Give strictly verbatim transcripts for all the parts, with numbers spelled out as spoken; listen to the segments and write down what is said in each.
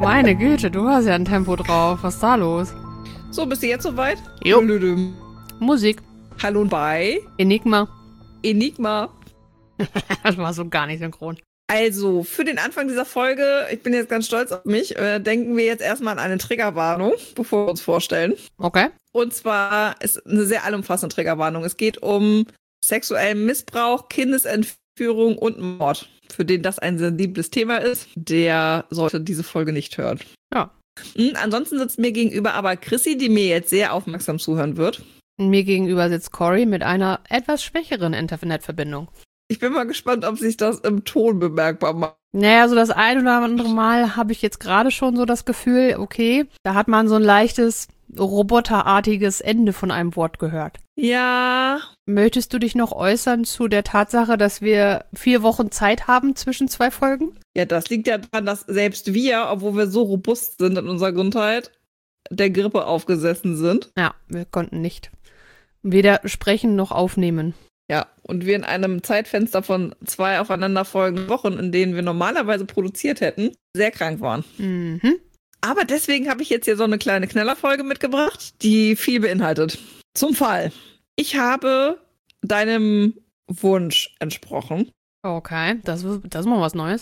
Meine Güte, du hast ja ein Tempo drauf. Was ist da los? So, bist du jetzt soweit? Jo. Blödüm. Musik. Hallo und bei Enigma. Enigma. Das war so gar nicht synchron. Also, für den Anfang dieser Folge, ich bin jetzt ganz stolz auf mich, äh, denken wir jetzt erstmal an eine Triggerwarnung, bevor wir uns vorstellen. Okay. Und zwar ist eine sehr allumfassende Triggerwarnung. Es geht um sexuellen Missbrauch, Kindesentführung und Mord. Für den das ein sensibles Thema ist, der sollte diese Folge nicht hören. Ja. Mhm, ansonsten sitzt mir gegenüber aber Chrissy, die mir jetzt sehr aufmerksam zuhören wird. Mir gegenüber sitzt Cory mit einer etwas schwächeren Internetverbindung. Ich bin mal gespannt, ob sich das im Ton bemerkbar macht. Naja, so das ein oder andere Mal habe ich jetzt gerade schon so das Gefühl, okay, da hat man so ein leichtes, roboterartiges Ende von einem Wort gehört. Ja. Möchtest du dich noch äußern zu der Tatsache, dass wir vier Wochen Zeit haben zwischen zwei Folgen? Ja, das liegt ja daran, dass selbst wir, obwohl wir so robust sind in unserer Gesundheit, der Grippe aufgesessen sind. Ja, wir konnten nicht weder sprechen noch aufnehmen. Ja, und wir in einem Zeitfenster von zwei aufeinanderfolgenden Wochen, in denen wir normalerweise produziert hätten, sehr krank waren. Mhm. Aber deswegen habe ich jetzt hier so eine kleine Knallerfolge mitgebracht, die viel beinhaltet. Zum Fall. Ich habe deinem Wunsch entsprochen. Okay, das, das ist mal was Neues.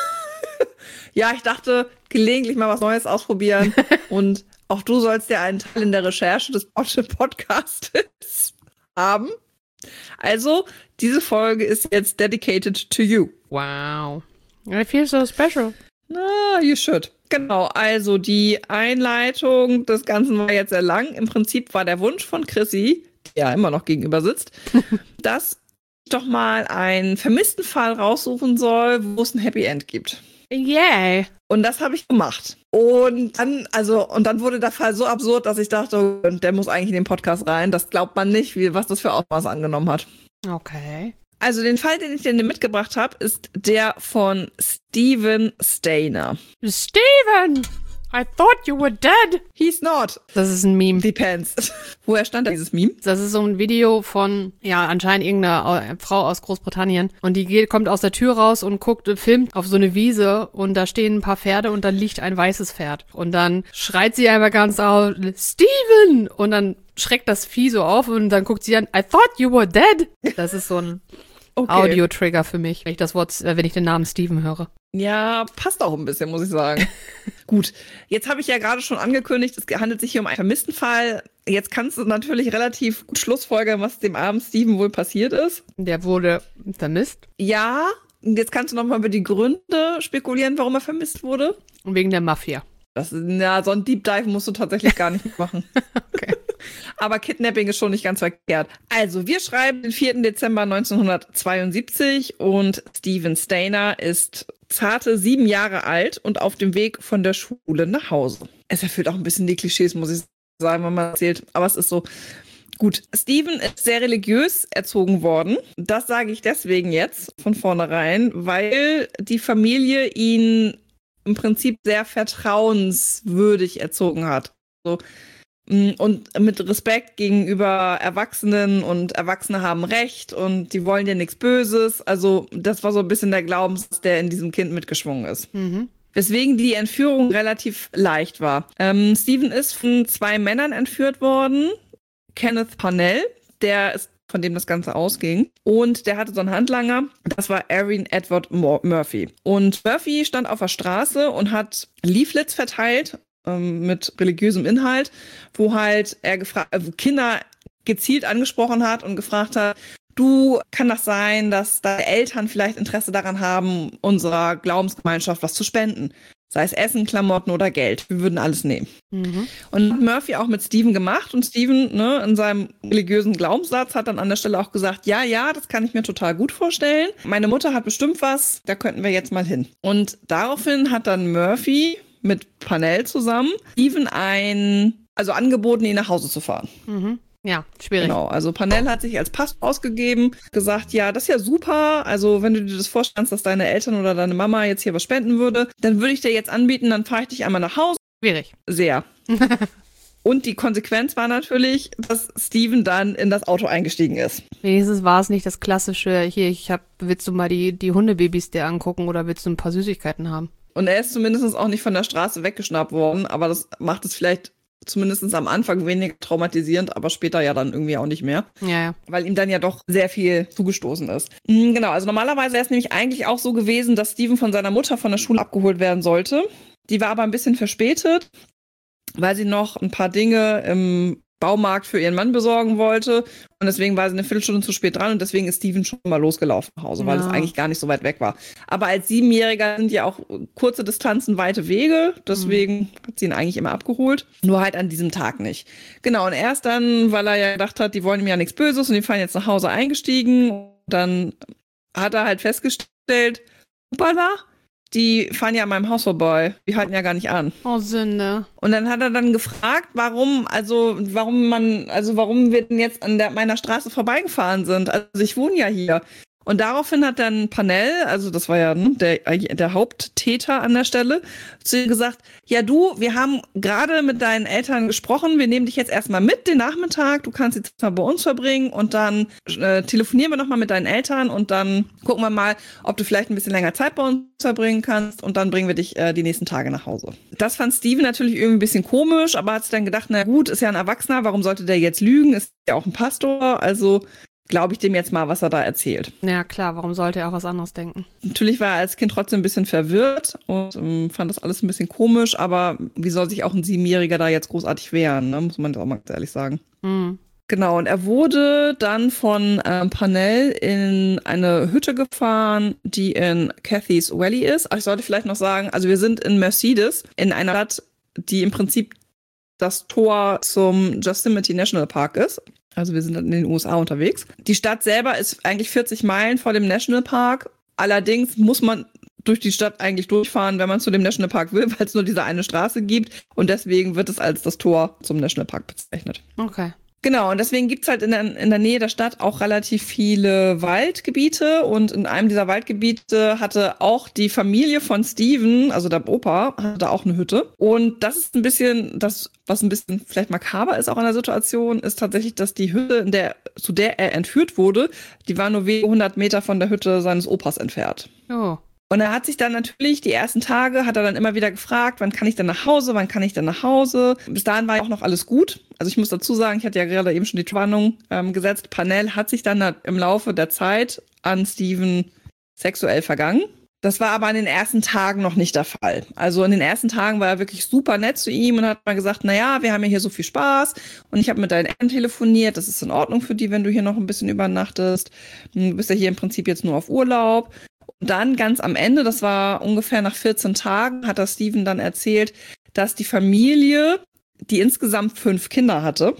Ja, ich dachte, gelegentlich mal was Neues ausprobieren. Und auch du sollst ja einen Teil in der Recherche des Podcasts haben. Also, diese Folge ist jetzt dedicated to you. Wow. I feel so special. Ah, you should. Genau, also die Einleitung des Ganzen war jetzt sehr lang. Im Prinzip war der Wunsch von Chrissy, die ja immer noch gegenüber sitzt, dass ich doch mal einen vermissten Fall raussuchen soll, wo es ein Happy End gibt. Yay. Und das habe ich gemacht. Und dann, also, und dann wurde der Fall so absurd, dass ich dachte, der muss eigentlich in den Podcast rein. Das glaubt man nicht, wie, was das für Ausmaß angenommen hat. Okay. Also den Fall, den ich dir mitgebracht habe, ist der von Steven Stainer. Steven! I thought you were dead. He's not. Das ist ein Meme. Depends. Woher stand da dieses Meme? Das ist so ein Video von, ja, anscheinend irgendeiner Frau aus Großbritannien. Und die geht, kommt aus der Tür raus und guckt, filmt auf so eine Wiese und da stehen ein paar Pferde und dann liegt ein weißes Pferd. Und dann schreit sie einfach ganz laut, Steven! Und dann schreckt das Vieh so auf und dann guckt sie an, I thought you were dead. Das ist so ein okay. Audio-Trigger für mich, wenn ich das Wort, wenn ich den Namen Steven höre. Ja, passt auch ein bisschen, muss ich sagen. Gut, jetzt habe ich ja gerade schon angekündigt, es handelt sich hier um einen vermissten Fall. Jetzt kannst du natürlich relativ gut schlussfolgern, was dem armen Steven wohl passiert ist. Der wurde vermisst? Ja, jetzt kannst du noch mal über die Gründe spekulieren, warum er vermisst wurde. Wegen der Mafia. Das, ja, so ein Deep Dive musst du tatsächlich gar nicht machen. Okay. Aber Kidnapping ist schon nicht ganz verkehrt. Also, wir schreiben den vierten Dezember neunzehnhundertzweiundsiebzig und Steven Stainer ist zarte sieben Jahre alt und auf dem Weg von der Schule nach Hause. Es erfüllt auch ein bisschen die Klischees, muss ich sagen, wenn man erzählt. Aber es ist so. Gut, Steven ist sehr religiös erzogen worden. Das sage ich deswegen jetzt von vornherein, weil die Familie ihn im Prinzip sehr vertrauenswürdig erzogen hat. So. Und mit Respekt gegenüber Erwachsenen und Erwachsene haben Recht und die wollen dir nichts Böses. Also das war so ein bisschen der Glaubenssatz, der in diesem Kind mitgeschwungen ist. Mhm. Weswegen die Entführung relativ leicht war. Ähm, Steven ist von zwei Männern entführt worden. Kenneth Parnell, der ist, von dem das Ganze ausging. Und der hatte so einen Handlanger, das war Aaron Edward Murphy. Und Murphy stand auf der Straße und hat Leaflets verteilt, mit religiösem Inhalt, wo halt er gefra- äh, Kinder gezielt angesprochen hat und gefragt hat, du, kann das sein, dass deine Eltern vielleicht Interesse daran haben, unserer Glaubensgemeinschaft was zu spenden? Sei es Essen, Klamotten oder Geld. Wir würden alles nehmen. Mhm. Und hat Murphy auch mit Steven gemacht und Steven, ne, in seinem religiösen Glaubenssatz hat dann an der Stelle auch gesagt, ja, ja, das kann ich mir total gut vorstellen. Meine Mutter hat bestimmt was, da könnten wir jetzt mal hin. Und daraufhin hat dann Murphy mit Parnell zusammen Steven ein, also angeboten, ihn nach Hause zu fahren. Mhm. Ja, schwierig. Genau, also Parnell hat sich als Pass ausgegeben, gesagt, ja, das ist ja super, also wenn du dir das vorstellst, dass deine Eltern oder deine Mama jetzt hier was spenden würde, dann würde ich dir jetzt anbieten, dann fahre ich dich einmal nach Hause. Schwierig. Sehr. Und die Konsequenz war natürlich, dass Steven dann in das Auto eingestiegen ist. Wenigstens war es nicht das klassische, hier, ich hab, willst du mal die, die Hundebabys dir angucken oder willst du ein paar Süßigkeiten haben? Und er ist zumindest auch nicht von der Straße weggeschnappt worden, aber das macht es vielleicht zumindest am Anfang weniger traumatisierend, aber später ja dann irgendwie auch nicht mehr. Ja, ja. Weil ihm dann ja doch sehr viel zugestoßen ist. Mhm, genau, also normalerweise wäre es nämlich eigentlich auch so gewesen, dass Steven von seiner Mutter von der Schule abgeholt werden sollte. Die war aber ein bisschen verspätet, weil sie noch ein paar Dinge im Baumarkt für ihren Mann besorgen wollte. Und deswegen war sie eine Viertelstunde zu spät dran und deswegen ist Steven schon mal losgelaufen nach Hause, weil Ja. es eigentlich gar nicht so weit weg war. Aber als Siebenjähriger sind ja auch kurze Distanzen, weite Wege. Deswegen hat sie ihn eigentlich immer abgeholt. Nur halt an diesem Tag nicht. Genau, und erst dann, weil er ja gedacht hat, die wollen ihm ja nichts Böses und die fahren jetzt nach Hause eingestiegen. Und dann hat er halt festgestellt, hoppala, die fahren ja an meinem Haus vorbei. Die halten ja gar nicht an. Oh, Sünde. Und dann hat er dann gefragt, warum, also warum man, also warum wir denn jetzt an der, meiner Straße vorbeigefahren sind. Also ich wohne ja hier. Und daraufhin hat dann Panel, also das war ja ne, der, der Haupttäter an der Stelle, zu ihr gesagt, ja du, wir haben gerade mit deinen Eltern gesprochen, wir nehmen dich jetzt erstmal mit den Nachmittag, du kannst jetzt mal bei uns verbringen und dann äh, telefonieren wir nochmal mit deinen Eltern und dann gucken wir mal, ob du vielleicht ein bisschen länger Zeit bei uns verbringen kannst und dann bringen wir dich äh, die nächsten Tage nach Hause. Das fand Steven natürlich irgendwie ein bisschen komisch, aber hat sich dann gedacht, na gut, ist ja ein Erwachsener, warum sollte der jetzt lügen, ist ja auch ein Pastor, also glaube ich dem jetzt mal, was er da erzählt. Ja, klar, warum sollte er auch was anderes denken? Natürlich war er als Kind trotzdem ein bisschen verwirrt und ähm, fand das alles ein bisschen komisch, aber wie soll sich auch ein Siebenjähriger da jetzt großartig wehren, ne? Muss man das auch mal ganz ehrlich sagen. Mhm. Genau, und er wurde dann von ähm, Panel in eine Hütte gefahren, die in Cathy's Valley ist. Ach, ich sollte vielleicht noch sagen, also wir sind in Mercedes, in einer Stadt, die im Prinzip das Tor zum Yosemite National Park ist. Also wir sind in den U S A unterwegs. Die Stadt selber ist eigentlich vierzig Meilen vor dem Nationalpark. Allerdings muss man durch die Stadt eigentlich durchfahren, wenn man zu dem Nationalpark will, weil es nur diese eine Straße gibt. Und deswegen wird es als das Tor zum Nationalpark bezeichnet. Okay. Genau, und deswegen gibt's halt in der, in der Nähe der Stadt auch relativ viele Waldgebiete. Und in einem dieser Waldgebiete hatte auch die Familie von Steven, also der Opa, hatte auch eine Hütte. Und das ist ein bisschen, das, was ein bisschen vielleicht makaber ist auch in der Situation, ist tatsächlich, dass die Hütte, in der, zu der er entführt wurde, die war nur wenige hundert Meter von der Hütte seines Opas entfernt. Oh. Und er hat sich dann natürlich, die ersten Tage, hat er dann immer wieder gefragt, wann kann ich denn nach Hause, wann kann ich denn nach Hause? Bis dahin war ja auch noch alles gut. Also ich muss dazu sagen, ich hatte ja gerade eben schon die Warnung ähm, gesetzt, Panel hat sich dann im Laufe der Zeit an Steven sexuell vergangen. Das war aber in den ersten Tagen noch nicht der Fall. Also in den ersten Tagen war er wirklich super nett zu ihm und hat mal gesagt, na ja, wir haben ja hier so viel Spaß und ich habe mit deinen Eltern telefoniert, das ist in Ordnung für die, wenn du hier noch ein bisschen übernachtest. Du bist ja hier im Prinzip jetzt nur auf Urlaub. Und dann ganz am Ende, das war ungefähr nach vierzehn Tagen, hat das Steven dann erzählt, dass die Familie, die insgesamt fünf Kinder hatte,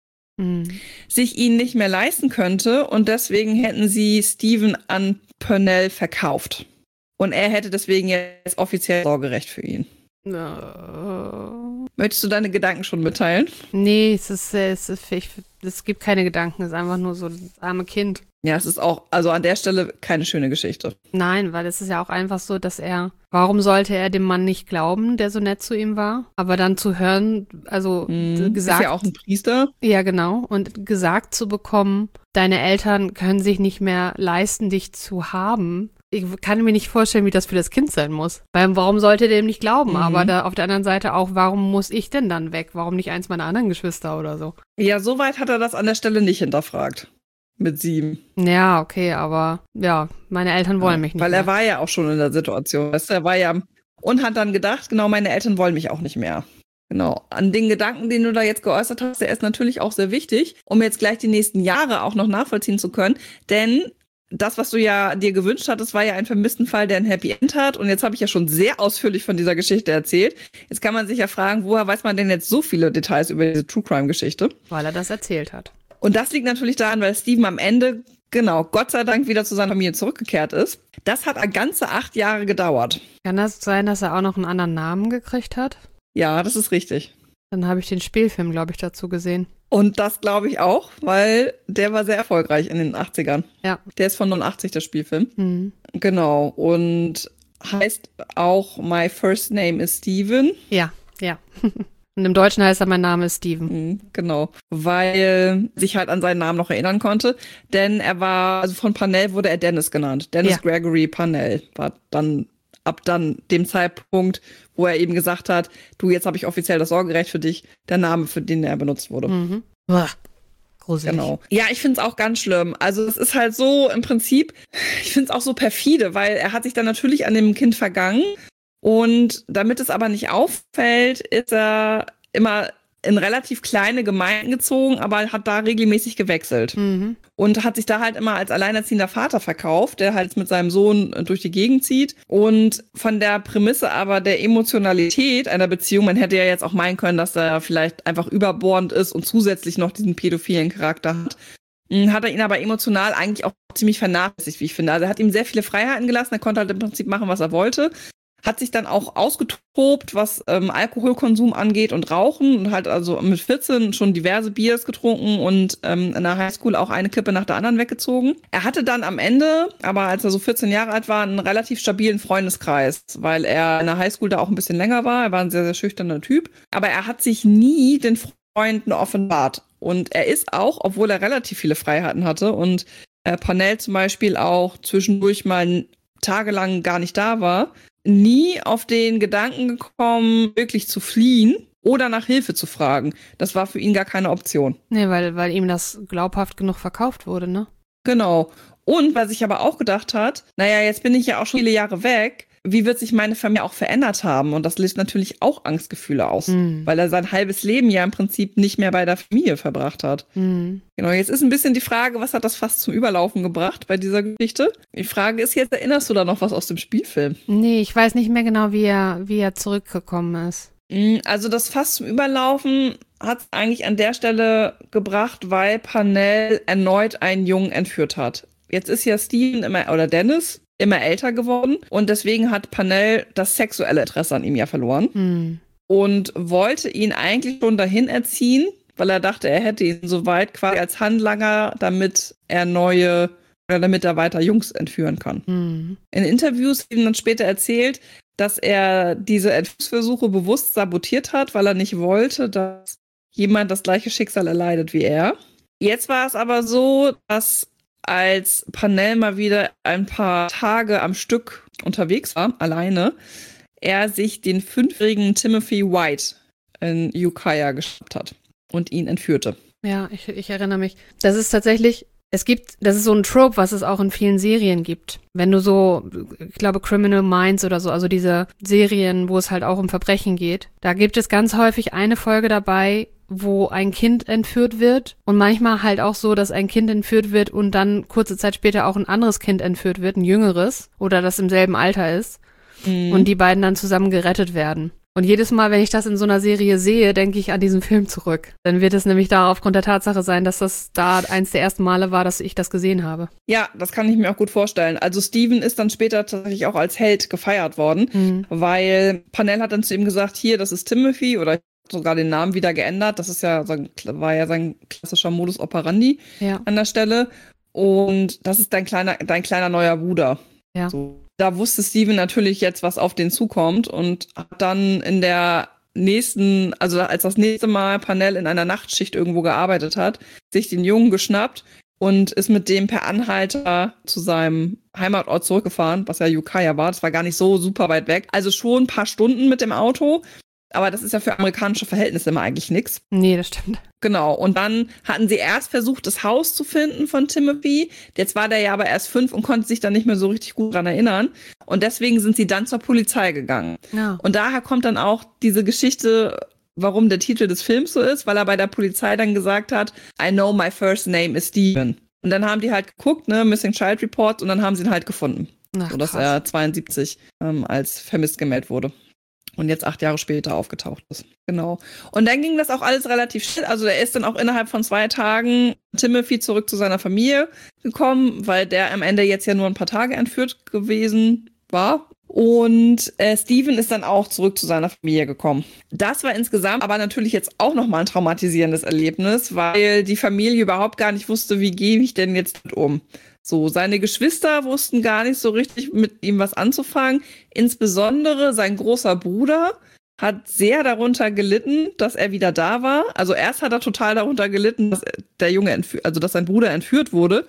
Mhm. sich ihn nicht mehr leisten könnte und deswegen hätten sie Steven an Purnell verkauft. Und er hätte deswegen jetzt offiziell Sorgerecht für ihn. Uh, Möchtest du deine Gedanken schon mitteilen? nee, es ist, es ist ich, es gibt keine Gedanken, es ist einfach nur so das arme Kind. Ja, es ist auch, also an der Stelle keine schöne Geschichte. Nein, weil es ist ja auch einfach so, dass er, warum sollte er dem Mann nicht glauben, der so nett zu ihm war? Aber dann zu hören, also Mhm. gesagt. Ist ja auch ein Priester. Ja, genau. Und gesagt zu bekommen, deine Eltern können sich nicht mehr leisten, dich zu haben. Ich kann mir nicht vorstellen, wie das für das Kind sein muss. Weil warum sollte der dem nicht glauben? Mhm. Aber da auf der anderen Seite auch, warum muss ich denn dann weg? Warum nicht eins meiner anderen Geschwister oder so? Ja, soweit hat er das an der Stelle nicht hinterfragt. Mit sieben. Ja, okay, aber ja, meine Eltern wollen Ja, mich nicht Weil mehr. er war ja auch schon in der Situation. Weißt du, er war ja und hat dann gedacht, genau, meine Eltern wollen mich auch nicht mehr. Genau. An den Gedanken, den du da jetzt geäußert hast, der ist natürlich auch sehr wichtig, um jetzt gleich die nächsten Jahre auch noch nachvollziehen zu können. Denn das, was du ja dir gewünscht hattest, war ja ein vermissten Fall, der ein Happy End hat. Und jetzt habe ich ja schon sehr ausführlich von dieser Geschichte erzählt. Jetzt kann man sich ja fragen, woher weiß man denn jetzt so viele Details über diese True Crime Geschichte? Weil er das erzählt hat. Und das liegt natürlich daran, weil Steven am Ende, genau, Gott sei Dank wieder zu seiner Familie zurückgekehrt ist. Das hat ganze acht Jahre gedauert. Kann das sein, dass er auch noch einen anderen Namen gekriegt hat? Ja, das ist richtig. Dann habe ich den Spielfilm, glaube ich, dazu gesehen. Und das glaube ich auch, weil der war sehr erfolgreich in den achtzigern. Ja. Der ist von neunundachtzig, der Spielfilm. Mhm. Genau. Und heißt auch My First Name is Steven. Ja, ja. Und im Deutschen heißt er, mein Name ist Steven. Mhm, genau. Weil sich halt an seinen Namen noch erinnern konnte. Denn er war, also von Parnell wurde er Dennis genannt. Dennis Ja. Gregory Parnell war dann ab dann dem Zeitpunkt, wo er eben gesagt hat, du, jetzt habe ich offiziell das Sorgerecht für dich, der Name, für den er benutzt wurde. Mhm. Uah, gruselig. Genau. Ja, ich finde es auch ganz schlimm. Also es ist halt so im Prinzip, ich finde es auch so perfide, weil er hat sich dann natürlich an dem Kind vergangen und damit es aber nicht auffällt, ist er immer in relativ kleine Gemeinden gezogen, aber hat da regelmäßig gewechselt. Mhm. Und hat sich da halt immer als alleinerziehender Vater verkauft, der halt mit seinem Sohn durch die Gegend zieht. Und von der Prämisse aber der Emotionalität einer Beziehung, man hätte ja jetzt auch meinen können, dass er vielleicht einfach überbordend ist und zusätzlich noch diesen pädophilen Charakter hat, hat er ihn aber emotional eigentlich auch ziemlich vernachlässigt, wie ich finde. Also er hat ihm sehr viele Freiheiten gelassen, er konnte halt im Prinzip machen, was er wollte. Hat sich dann auch ausgetobt, was ähm, Alkoholkonsum angeht und Rauchen und halt also mit vierzehn schon diverse Biers getrunken und ähm, in der Highschool auch eine Kippe nach der anderen weggezogen. Er hatte dann am Ende, aber als er so vierzehn Jahre alt war, einen relativ stabilen Freundeskreis, weil er in der Highschool da auch ein bisschen länger war. Er war ein sehr, sehr schüchterner Typ. Aber er hat sich nie den Freunden offenbart. Und er ist auch, obwohl er relativ viele Freiheiten hatte und äh, Parnell zum Beispiel auch zwischendurch mal tagelang gar nicht da war, nie auf den Gedanken gekommen, wirklich zu fliehen oder nach Hilfe zu fragen. Das war für ihn gar keine Option. Nee, weil, weil ihm das glaubhaft genug verkauft wurde, ne? Genau. Und was sich aber auch gedacht hat, naja, jetzt bin ich ja auch schon viele Jahre weg, wie wird sich meine Familie auch verändert haben? Und das löst natürlich auch Angstgefühle aus, mhm. weil er sein halbes Leben ja im Prinzip nicht mehr bei der Familie verbracht hat. Mhm. Genau, jetzt ist ein bisschen die Frage, was hat das fast zum Überlaufen gebracht bei dieser Geschichte? Die Frage ist jetzt, erinnerst du da noch was aus dem Spielfilm? Nee, ich weiß nicht mehr genau, wie er, wie er zurückgekommen ist. Also das Fass zum Überlaufen hat es eigentlich an der Stelle gebracht, weil Parnell erneut einen Jungen entführt hat. Jetzt ist ja Steven immer, oder Dennis, immer älter geworden und deswegen hat Parnell das sexuelle Interesse an ihm ja verloren hm. und wollte ihn eigentlich schon dahin erziehen, weil er dachte, er hätte ihn soweit quasi als Handlanger, damit er neue oder damit er weiter Jungs entführen kann. Hm. In Interviews ihm dann später erzählt, dass er diese Entführungsversuche bewusst sabotiert hat, weil er nicht wollte, dass jemand das gleiche Schicksal erleidet wie er. Jetzt war es aber so, dass als Parnell mal wieder ein paar Tage am Stück unterwegs war, alleine, er sich den fünfjährigen Timothy White in Ukiah geschnappt hat und ihn entführte. Ja, ich, ich erinnere mich. Das ist tatsächlich, es gibt, das ist so ein Trope, was es auch in vielen Serien gibt. Wenn du so, ich glaube Criminal Minds oder so, also diese Serien, wo es halt auch um Verbrechen geht, da gibt es ganz häufig eine Folge dabei, wo ein Kind entführt wird und manchmal halt auch so, dass ein Kind entführt wird und dann kurze Zeit später auch ein anderes Kind entführt wird, ein jüngeres oder das im selben Alter ist mhm. und die beiden dann zusammen gerettet werden. Und jedes Mal, wenn ich das in so einer Serie sehe, denke ich an diesen Film zurück. Dann wird es nämlich da aufgrund der Tatsache sein, dass das da eins der ersten Male war, dass ich das gesehen habe. Ja, das kann ich mir auch gut vorstellen. Also Steven ist dann später tatsächlich auch als Held gefeiert worden, mhm. weil Parnell hat dann zu ihm gesagt, hier, das ist Timothy oder sogar den Namen wieder geändert. Das ist ja, war ja sein klassischer Modus operandi ja. an der Stelle. Und das ist dein kleiner, dein kleiner neuer Bruder. Ja. So. Da wusste Steven natürlich jetzt, was auf den zukommt und hat dann in der nächsten, also als das nächste Mal Parnell in einer Nachtschicht irgendwo gearbeitet hat, sich den Jungen geschnappt und ist mit dem per Anhalter zu seinem Heimatort zurückgefahren, was ja Ukiah war. Das war gar nicht so super weit weg. Also schon ein paar Stunden mit dem Auto. Aber das ist ja für amerikanische Verhältnisse immer eigentlich nichts. Nee, das stimmt. Genau. Und dann hatten sie erst versucht, das Haus zu finden von Timothy. Jetzt war der ja aber erst fünf und konnte sich dann nicht mehr so richtig gut dran erinnern. Und deswegen sind sie dann zur Polizei gegangen. Ja. Und daher kommt dann auch diese Geschichte, warum der Titel des Films so ist, weil er bei der Polizei dann gesagt hat, I know my first name is Steven. Und dann haben die halt geguckt, ne, Missing Child Report, und dann haben sie ihn halt gefunden. Ach, sodass krass. Er zweiundsiebzig ähm, als vermisst gemeldet wurde. Und jetzt acht Jahre später aufgetaucht ist. Genau. Und dann ging das auch alles relativ schnell. Also er ist dann auch innerhalb von zwei Tagen Timothy zurück zu seiner Familie gekommen, weil der am Ende jetzt ja nur ein paar Tage entführt gewesen war. Und äh, Steven ist dann auch zurück zu seiner Familie gekommen. Das war insgesamt aber natürlich jetzt auch nochmal ein traumatisierendes Erlebnis, weil die Familie überhaupt gar nicht wusste, wie gehe ich denn jetzt mit um. So, seine Geschwister wussten gar nicht so richtig mit ihm was anzufangen. Insbesondere sein großer Bruder hat sehr darunter gelitten, dass er wieder da war. Also erst hat er total darunter gelitten, dass der Junge entführt, also dass sein Bruder entführt wurde.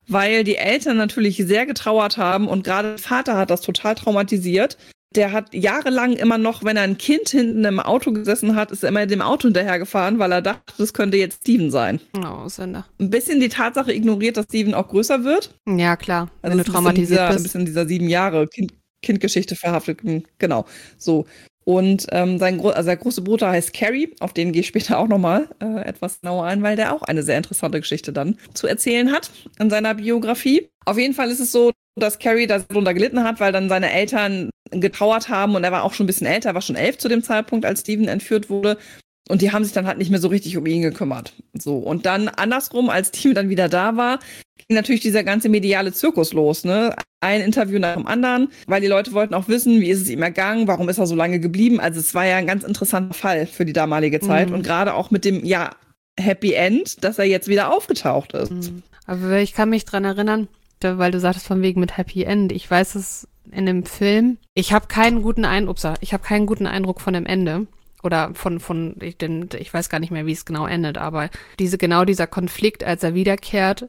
weil die Eltern natürlich sehr getrauert haben und gerade der Vater hat das total traumatisiert. Der hat jahrelang immer noch, wenn er ein Kind hinten im Auto gesessen hat, ist er immer dem Auto hinterhergefahren, weil er dachte, das könnte jetzt Steven sein. Oh, Sender. Ein bisschen die Tatsache ignoriert, dass Steven auch größer wird. Ja, klar, also wenn du traumatisiert dieser, bist. Ein bisschen dieser sieben Jahre kind, Kindgeschichte verhaftet. Genau, so. Und ähm, sein Gro also der große Bruder heißt Carrie, auf den gehe ich später auch nochmal äh, etwas genauer ein, weil der auch eine sehr interessante Geschichte dann zu erzählen hat in seiner Biografie. Auf jeden Fall ist es so, dass Carrie darunter gelitten hat, weil dann seine Eltern getrauert haben und er war auch schon ein bisschen älter, war schon elf zu dem Zeitpunkt, als Steven entführt wurde. Und die haben sich dann halt nicht mehr so richtig um ihn gekümmert. So. Und dann andersrum, als Steven dann wieder da war, ging natürlich dieser ganze mediale Zirkus los, ne? Ein Interview nach dem anderen, weil die Leute wollten auch wissen, wie ist es ihm ergangen, warum ist er so lange geblieben. Also es war ja ein ganz interessanter Fall für die damalige Zeit Mhm. und gerade auch mit dem, ja, Happy End, dass er jetzt wieder aufgetaucht ist. Mhm. Aber ich kann mich dran erinnern, da, weil du sagtest von wegen mit Happy End. Ich weiß es in dem Film. Ich habe keinen guten Eindruck, ich habe keinen guten Eindruck von dem Ende. Oder von, von, ich, den, ich weiß gar nicht mehr, wie es genau endet, aber diese, genau dieser Konflikt, als er wiederkehrt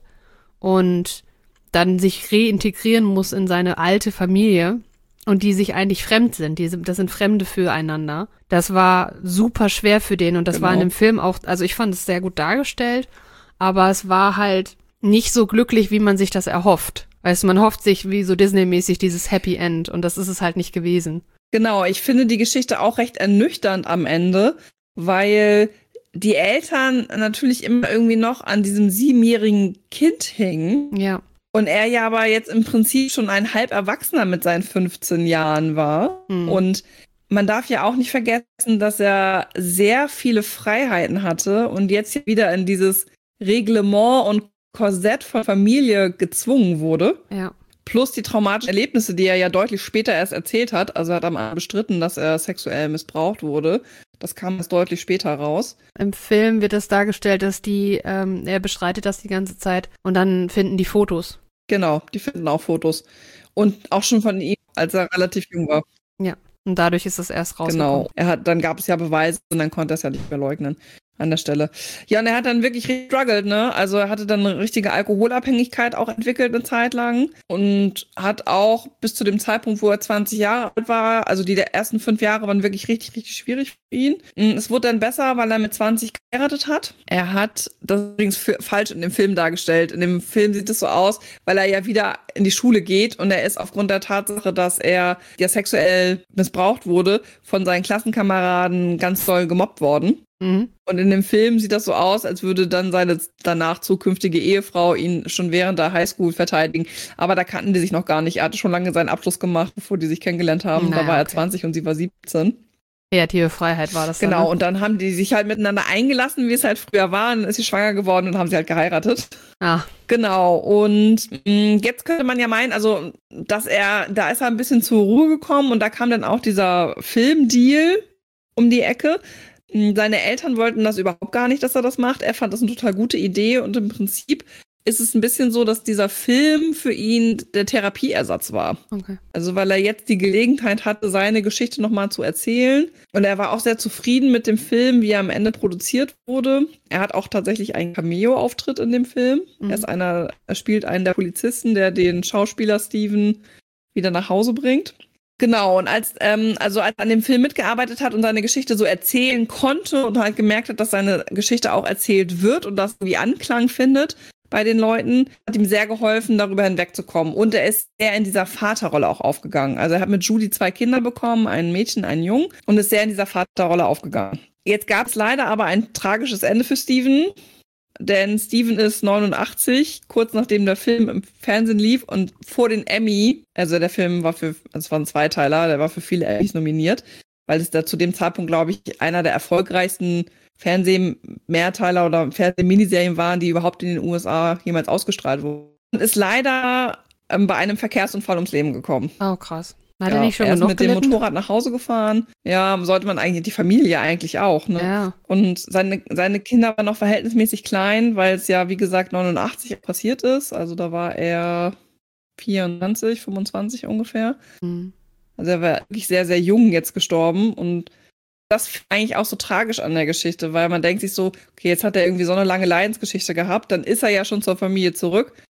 und dann sich reintegrieren muss in seine alte Familie und die sich eigentlich fremd sind, die sind, das sind Fremde füreinander. Das war super schwer für den und das Genau. war in dem Film auch, also ich fand es sehr gut dargestellt, aber es war halt nicht so glücklich, wie man sich das erhofft. Weißt du, man hofft sich wie so Disney-mäßig dieses Happy End und das ist es halt nicht gewesen. Genau, ich finde die Geschichte auch recht ernüchternd am Ende, weil die Eltern natürlich immer irgendwie noch an diesem siebenjährigen Kind hingen. Ja. Und er ja aber jetzt im Prinzip schon ein halb Erwachsener mit seinen fünfzehn Jahren war. Hm. Und man darf ja auch nicht vergessen, dass er sehr viele Freiheiten hatte und jetzt wieder in dieses Reglement und Korsett von Familie gezwungen wurde. Ja. Plus die traumatischen Erlebnisse, die er ja deutlich später erst erzählt hat. Also er hat am Anfang bestritten, dass er sexuell missbraucht wurde. Das kam erst deutlich später raus. Im Film wird es dargestellt, dass die, ähm, er bestreitet das die ganze Zeit und dann finden die Fotos. Genau, die finden auch Fotos. Und auch schon von ihm, als er relativ jung war. Ja, und dadurch ist es erst rausgekommen. Genau, er hat, dann gab es ja Beweise und dann konnte er es ja nicht mehr leugnen an der Stelle. Ja, und er hat dann wirklich gestruggelt, ne? Also er hatte dann eine richtige Alkoholabhängigkeit auch entwickelt eine Zeit lang und hat auch bis zu dem Zeitpunkt, wo er zwanzig Jahre alt war, also die der ersten fünf Jahre waren wirklich richtig, richtig schwierig für ihn. Es wurde dann besser, weil er mit zwanzig geheiratet hat. Er hat, das ist übrigens f- falsch in dem Film dargestellt, in dem Film sieht es so aus, weil er ja wieder in die Schule geht und er ist aufgrund der Tatsache, dass er ja sexuell missbraucht wurde, von seinen Klassenkameraden ganz doll gemobbt worden. Mhm. Und in dem Film sieht das so aus, als würde dann seine danach zukünftige Ehefrau ihn schon während der Highschool verteidigen. Aber da kannten die sich noch gar nicht. Er hatte schon lange seinen Abschluss gemacht, bevor die sich kennengelernt haben. Naja, da war er okay. zwanzig und sie war siebzehn. Kreative Freiheit war das dann. Genau, Ne? und dann haben die sich halt miteinander eingelassen, wie es halt früher war. Und dann ist sie schwanger geworden und haben sie halt geheiratet. Ah, Genau, und mh, jetzt könnte man ja meinen, also, dass er, da ist er ein bisschen zur Ruhe gekommen und da kam dann auch dieser Filmdeal um die Ecke. Seine Eltern wollten das überhaupt gar nicht, dass er das macht. Er fand das eine total gute Idee und im Prinzip ist es ein bisschen so, dass dieser Film für ihn der Therapieersatz war. okay. Also weil er jetzt die Gelegenheit hatte, seine Geschichte nochmal zu erzählen. Und er war auch sehr zufrieden mit dem Film, wie er am Ende produziert wurde. Er hat auch tatsächlich einen Cameo-Auftritt in dem Film. Mhm. Er ist einer, er spielt einen der Polizisten, der den Schauspieler Steven wieder nach Hause bringt. Genau, und als, ähm, also als er an dem Film mitgearbeitet hat und seine Geschichte so erzählen konnte und halt gemerkt hat, dass seine Geschichte auch erzählt wird und das irgendwie Anklang findet bei den Leuten, hat ihm sehr geholfen, darüber hinwegzukommen. Und er ist sehr in dieser Vaterrolle auch aufgegangen. Also er hat mit Judy zwei Kinder bekommen, ein Mädchen, einen Jungen, und ist sehr in dieser Vaterrolle aufgegangen. Jetzt gab es leider aber ein tragisches Ende für Steven. Denn Steven ist neunundachtzig, kurz nachdem der Film im Fernsehen lief und vor den Emmy, also der Film war für, es war ein Zweiteiler, der war für viele Emmys nominiert, weil es da zu dem Zeitpunkt, glaube ich, einer der erfolgreichsten Fernseh-Mehrteiler oder Fernseh-Miniserien waren, die überhaupt in den U S A jemals ausgestrahlt wurden. Und ist leider ähm, bei einem Verkehrsunfall ums Leben gekommen. Oh, krass. Hat Ja, er nicht schon er ist genug mit dem gelitten? Motorrad nach Hause gefahren. Ja, sollte man eigentlich, die Familie eigentlich auch, ne? Ja. Und seine, seine Kinder waren noch verhältnismäßig klein, weil es ja, wie gesagt, neunundachtzig passiert ist. Also da war er vierundzwanzig, fünfundzwanzig ungefähr. Mhm. Also er war wirklich sehr, sehr jung jetzt gestorben. Und das ist eigentlich auch so tragisch an der Geschichte, weil man denkt sich so, okay, jetzt hat er irgendwie so eine lange Leidensgeschichte gehabt, dann ist er ja schon zur Familie zurück.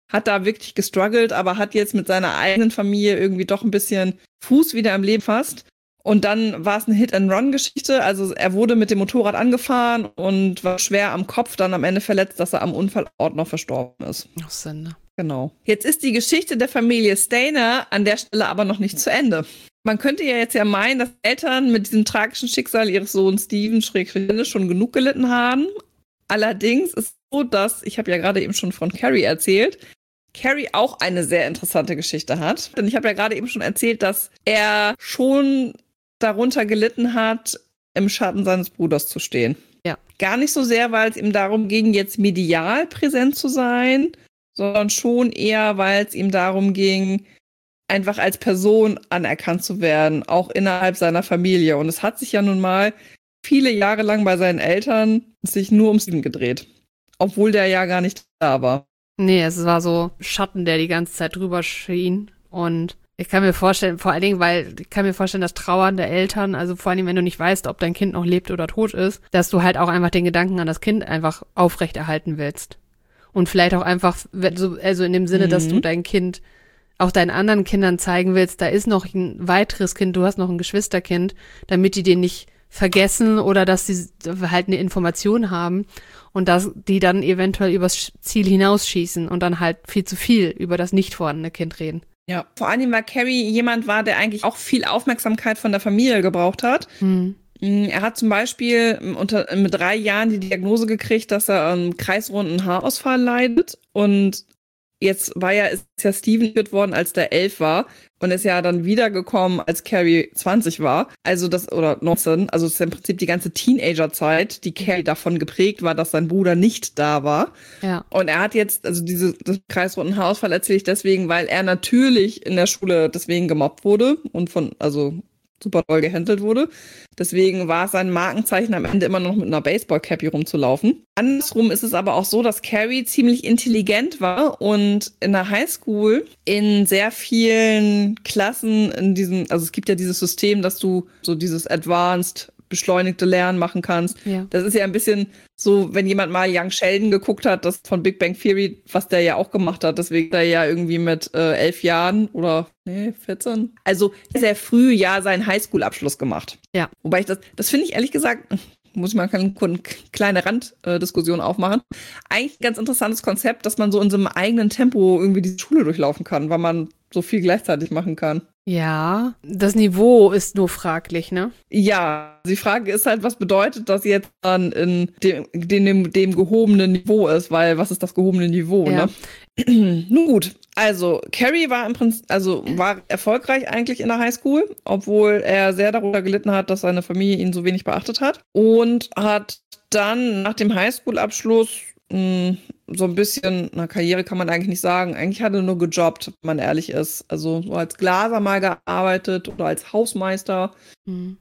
hat da wirklich gestruggelt, aber hat jetzt mit seiner eigenen Familie irgendwie doch ein bisschen Fuß wieder im Leben fast. Und dann war es eine Hit-and-Run-Geschichte. Also er wurde mit dem Motorrad angefahren und war schwer am Kopf dann am Ende verletzt, dass er am Unfallort noch verstorben ist. Ach, Sinn. Genau. Jetzt ist die Geschichte der Familie Stainer an der Stelle aber noch nicht zu Ende. Man könnte ja jetzt ja meinen, dass Eltern mit diesem tragischen Schicksal ihres Sohns Steven Schrägstrich schon genug gelitten haben. Allerdings ist es so, dass, ich habe ja gerade eben schon von Carrie erzählt, Carrie auch eine sehr interessante Geschichte hat. Denn ich habe ja gerade eben schon erzählt, dass er schon darunter gelitten hat, im Schatten seines Bruders zu stehen. Ja. Gar nicht so sehr, weil es ihm darum ging, jetzt medial präsent zu sein, sondern schon eher, weil es ihm darum ging, einfach als Person anerkannt zu werden, auch innerhalb seiner Familie. Und es hat sich ja nun mal viele Jahre lang bei seinen Eltern sich nur um Steven gedreht. Obwohl der ja gar nicht da war. Nee, es war so Schatten, der die ganze Zeit drüber schien. Und ich kann mir vorstellen, vor allen Dingen, weil ich kann mir vorstellen, dass Trauern der Eltern, also vor allen Dingen, wenn du nicht weißt, ob dein Kind noch lebt oder tot ist, dass du halt auch einfach den Gedanken an das Kind einfach aufrechterhalten willst. Und vielleicht auch einfach, also in dem Sinne, mhm. dass du dein Kind auch deinen anderen Kindern zeigen willst, da ist noch ein weiteres Kind, du hast noch ein Geschwisterkind, damit die den nicht vergessen oder dass sie halt eine Information haben und dass die dann eventuell übers Ziel hinausschießen und dann halt viel zu viel über das nicht vorhandene Kind reden. Ja, vor allem, weil Carrie jemand war, der eigentlich auch viel Aufmerksamkeit von der Familie gebraucht hat. Hm. Er hat zum Beispiel unter, mit drei Jahren die Diagnose gekriegt, dass er an kreisrunden Haarausfall leidet. Und jetzt war ja, ist ja Steven geführt worden, als der elf war. Und ist ja dann wiedergekommen, als Carrie zwanzig war. Also das, oder neunzehn. Also es ist im Prinzip die ganze Teenagerzeit, die Carrie davon geprägt war, dass sein Bruder nicht da war. Ja. Und er hat jetzt, also diese das kreisrunden Haarausfall erzähle ich deswegen, weil er natürlich in der Schule deswegen gemobbt wurde und von, also super doll gehandelt wurde. Deswegen war es sein Markenzeichen, am Ende immer noch mit einer Baseball-Cappy rumzulaufen. Andersrum ist es aber auch so, dass Carrie ziemlich intelligent war und in der Highschool in sehr vielen Klassen in diesem, also es gibt ja dieses System, dass du so dieses Advanced beschleunigte Lernen machen kannst. Ja. Das ist ja ein bisschen so, wenn jemand mal Young Sheldon geguckt hat, das von Big Bang Theory, was der ja auch gemacht hat, deswegen hat er ja irgendwie mit äh, elf Jahren oder nee, vierzehn, also sehr früh ja seinen Highschool-Abschluss gemacht. Ja. Wobei ich das, das finde ich ehrlich gesagt, muss ich mal eine kleine Randdiskussion aufmachen, eigentlich ein ganz interessantes Konzept, dass man so in so einem eigenen Tempo irgendwie die Schule durchlaufen kann, weil man so viel gleichzeitig machen kann. Ja, das Niveau ist nur fraglich, ne? Ja, die Frage ist halt, was bedeutet das jetzt dann in dem, dem, dem gehobenen Niveau ist, weil was ist das gehobene Niveau, ja. ne? Nun gut, also Carrie war im Prinzip, also war erfolgreich eigentlich in der Highschool, obwohl er sehr darunter gelitten hat, dass seine Familie ihn so wenig beachtet hat und hat dann nach dem Highschool-Abschluss mh, so ein bisschen, na, Karriere kann man eigentlich nicht sagen. Eigentlich hat er nur gejobbt, wenn man ehrlich ist. Also so als Glaser mal gearbeitet oder als Hausmeister. Mhm.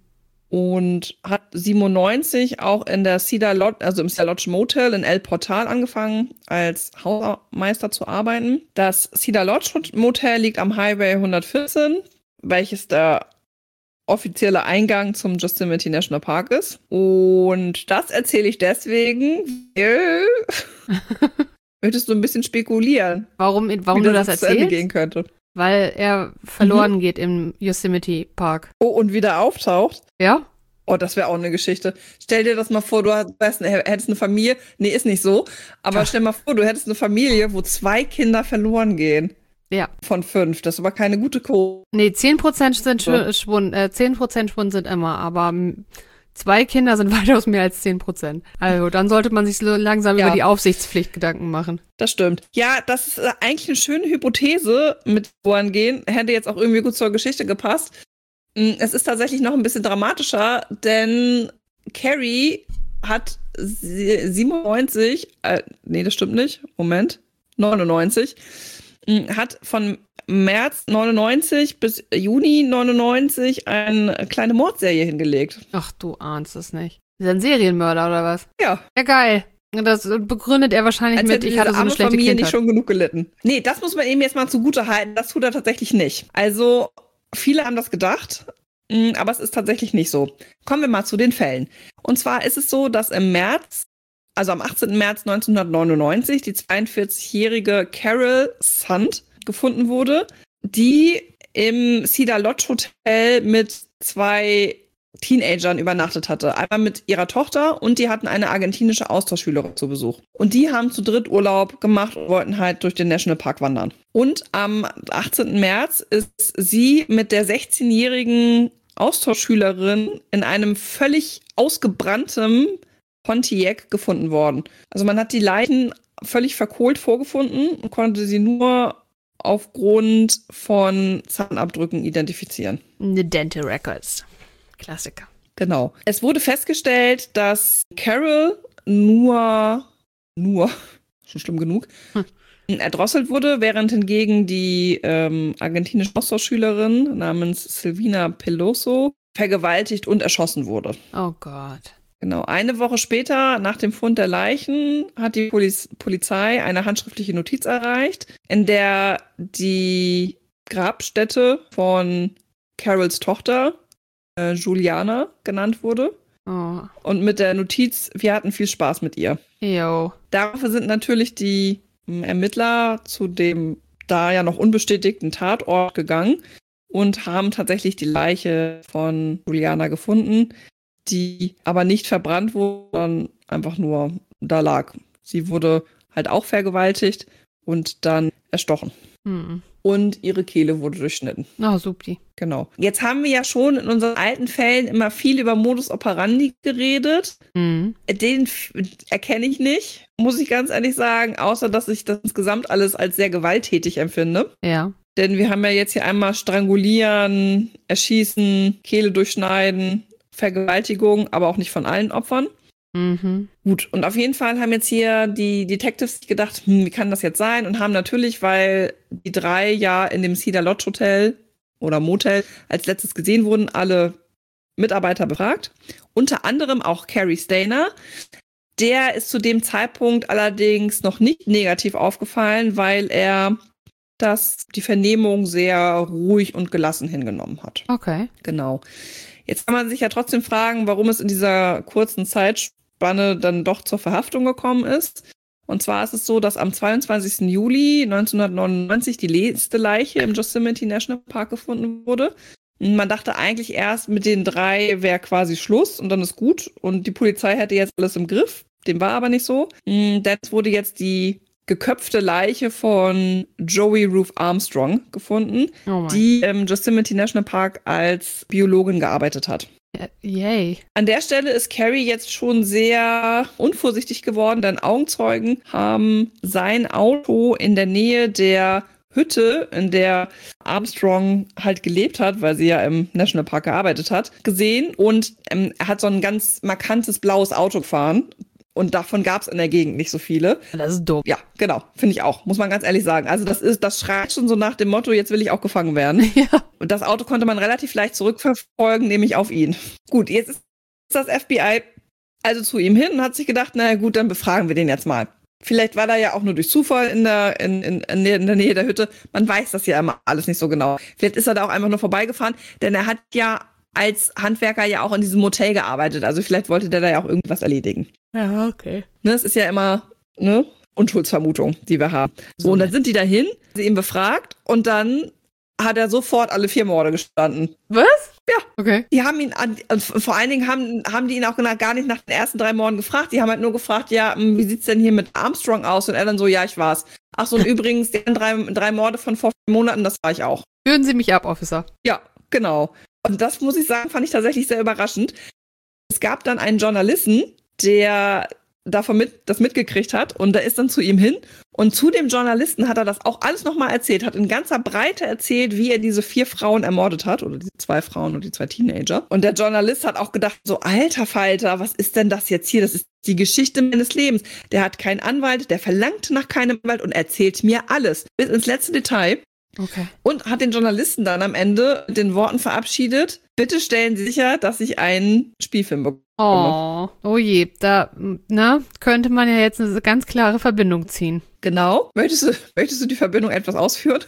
Und hat siebenundneunzig auch in der Cedar Lodge, also im Cedar Lodge Motel in El Portal angefangen, als Hausmeister zu arbeiten. Das Cedar Lodge Motel liegt am Highway hundertvierzehn, welches der offizielle Eingang zum Yosemite National Park ist. Und das erzähle ich deswegen, weil möchtest du ein bisschen spekulieren? Warum, warum du das, das erzählst? Zu Ende gehen könnte. Weil er verloren mhm. geht im Yosemite Park. Oh, und wieder auftaucht? Ja. Oh, das wäre auch eine Geschichte. Stell dir das mal vor, du hättest eine Familie. Nee, ist nicht so. Aber Ach. stell mal vor, du hättest eine Familie, wo zwei Kinder verloren gehen. Ja. Von fünf. Das ist aber keine gute Quote. Nee, zehn Prozent sind Schwund, äh, zehn Prozent Schwund sind immer, aber zwei Kinder sind weitaus mehr als zehn Prozent. Also dann sollte man sich so langsam ja. über die Aufsichtspflicht Gedanken machen. Das stimmt. Ja, das ist eigentlich eine schöne Hypothese mit Vorangehen. Hätte jetzt auch irgendwie gut zur Geschichte gepasst. Es ist tatsächlich noch ein bisschen dramatischer, denn Carrie hat siebenundneunzig, äh, nee, das stimmt nicht, Moment, neunundneunzig, hat von März neunundneunzig bis Juni neunundneunzig eine kleine Mordserie hingelegt. Ach, du ahnst es nicht. Ist er ein Serienmörder oder was? Ja. Ja, geil. Das begründet er wahrscheinlich Als mit, ich hatte so eine schlechte Familie Kindheit. Nicht schon genug gelitten. Nee, das muss man ihm jetzt mal zugute halten. Das tut er tatsächlich nicht. Also, viele haben das gedacht, aber es ist tatsächlich nicht so. Kommen wir mal zu den Fällen. Und zwar ist es so, dass im März also am achtzehnten März neunzehnhundertneunundneunzig, die zweiundvierzigjährige Carol Sund gefunden wurde, die im Cedar Lodge Hotel mit zwei Teenagern übernachtet hatte. Einmal mit ihrer Tochter und die hatten eine argentinische Austauschschülerin zu Besuch. Und die haben zu dritt Urlaub gemacht und wollten halt durch den Nationalpark wandern. Und am achtzehnten März ist sie mit der sechzehnjährigen Austauschschülerin in einem völlig ausgebranntem Pontiac gefunden worden. Also man hat die Leichen völlig verkohlt vorgefunden und konnte sie nur aufgrund von Zahnabdrücken identifizieren. The Dental Records. Klassiker. Genau. Es wurde festgestellt, dass Carol nur, nur, schon schlimm genug, hm. erdrosselt wurde, während hingegen die ähm, argentinische Austauschschülerin namens Silvina Peloso vergewaltigt und erschossen wurde. Oh Gott. Genau. Eine Woche später, nach dem Fund der Leichen, hat die Poliz- Polizei eine handschriftliche Notiz erreicht, in der die Grabstätte von Carols Tochter Juliana genannt wurde. Oh. Und mit der Notiz, wir hatten viel Spaß mit ihr. Jo. Dafür sind natürlich die Ermittler zu dem da ja noch unbestätigten Tatort gegangen und haben tatsächlich die Leiche von Juliana gefunden, die aber nicht verbrannt wurde, sondern einfach nur da lag. Sie wurde halt auch vergewaltigt und dann erstochen. Hm. Und ihre Kehle wurde durchschnitten. Ah, oh, supi. Genau. Jetzt haben wir ja schon in unseren alten Fällen immer viel über Modus operandi geredet. Mhm. Den f- erkenne ich nicht, muss ich ganz ehrlich sagen, außer dass ich das insgesamt alles als sehr gewalttätig empfinde. Ja. Denn wir haben ja jetzt hier einmal Strangulieren, Erschießen, Kehle durchschneiden, Vergewaltigung, aber auch nicht von allen Opfern. Mhm. Gut, und auf jeden Fall haben jetzt hier die Detectives gedacht, hm, wie kann das jetzt sein? Und haben natürlich, weil die drei ja in dem Cedar Lodge Hotel oder Motel als letztes gesehen wurden, alle Mitarbeiter befragt. Unter anderem auch Cary Stayner. Der ist zu dem Zeitpunkt allerdings noch nicht negativ aufgefallen, weil er das, die Vernehmung sehr ruhig und gelassen hingenommen hat. Okay. Genau. Jetzt kann man sich ja trotzdem fragen, warum es in dieser kurzen Zeitspanne dann doch zur Verhaftung gekommen ist. Und zwar ist es so, dass am zweiundzwanzigsten Juli neunzehnhundertneunundneunzig die letzte Leiche im Yosemite National Park gefunden wurde. Und man dachte eigentlich erst, mit den drei wäre quasi Schluss und dann ist gut. Und die Polizei hätte jetzt alles im Griff. Dem war aber nicht so. Denn es wurde jetzt die geköpfte Leiche von Joey Ruth Armstrong gefunden, oh die im Yosemite National Park als Biologin gearbeitet hat. Yay. An der Stelle ist Cary jetzt schon sehr unvorsichtig geworden, denn Augenzeugen haben sein Auto in der Nähe der Hütte, in der Armstrong halt gelebt hat, weil sie ja im Nationalpark gearbeitet hat, gesehen und ähm, er hat so ein ganz markantes blaues Auto gefahren. Und davon gab es in der Gegend nicht so viele. Das ist doof. Ja, genau. Finde ich auch. Muss man ganz ehrlich sagen. Also das ist, das schreit schon so nach dem Motto, jetzt will ich auch gefangen werden. Ja. Und das Auto konnte man relativ leicht zurückverfolgen, nämlich auf ihn. Gut, jetzt ist das F B I also zu ihm hin und hat sich gedacht, naja gut, dann befragen wir den jetzt mal. Vielleicht war da ja auch nur durch Zufall in der, in, in, in der Nähe der Hütte. Man weiß das ja immer alles nicht so genau. Vielleicht ist er da auch einfach nur vorbeigefahren, denn er hat ja als Handwerker ja auch in diesem Motel gearbeitet. Also vielleicht wollte der da ja auch irgendwas erledigen. Ja, okay. Ne, es ist ja immer ne Unschuldsvermutung, die wir haben. So, und dann sind die dahin, sie ihn befragt und dann hat er sofort alle vier Morde gestanden. Was? Ja. Okay. Die haben ihn, an, vor allen Dingen haben, haben die ihn auch gar nicht nach den ersten drei Morden gefragt. Die haben halt nur gefragt, ja, wie sieht's denn hier mit Armstrong aus? Und er dann so, ja, ich war's. Ach so, und übrigens, die drei, drei Morde von vor vier Monaten, das war ich auch. Führen Sie mich ab, Officer. Ja, genau. Und das, muss ich sagen, fand ich tatsächlich sehr überraschend. Es gab dann einen Journalisten, der davon mit, das mitgekriegt hat und da ist dann zu ihm hin und zu dem Journalisten hat er das auch alles nochmal erzählt, hat in ganzer Breite erzählt, wie er diese vier Frauen ermordet hat oder diese zwei Frauen und die zwei Teenager. Und der Journalist hat auch gedacht, so alter Falter, was ist denn das jetzt hier? Das ist die Geschichte meines Lebens. Der hat keinen Anwalt, der verlangt nach keinem Anwalt und erzählt mir alles, bis ins letzte Detail. Okay. Und hat den Journalisten dann am Ende mit den Worten verabschiedet, bitte stellen Sie sicher, dass ich einen Spielfilm bekomme. Oh, oh je, da na, könnte man ja jetzt eine ganz klare Verbindung ziehen. Genau. Möchtest du, möchtest du die Verbindung etwas ausführen?